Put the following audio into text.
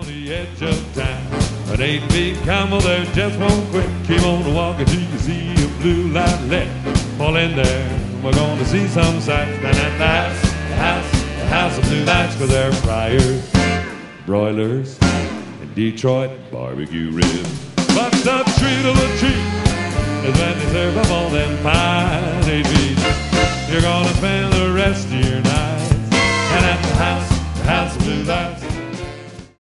the edge of time. An 8-beat camel there just won't quit. Keep on walking till you see a blue light lit. Pull in there, we're gonna see some sights. Then at last, the house of blue lights, 'cause they're fryers, broilers, and Detroit barbecue ribs. But the treat of the treat is when they serve up all them pies.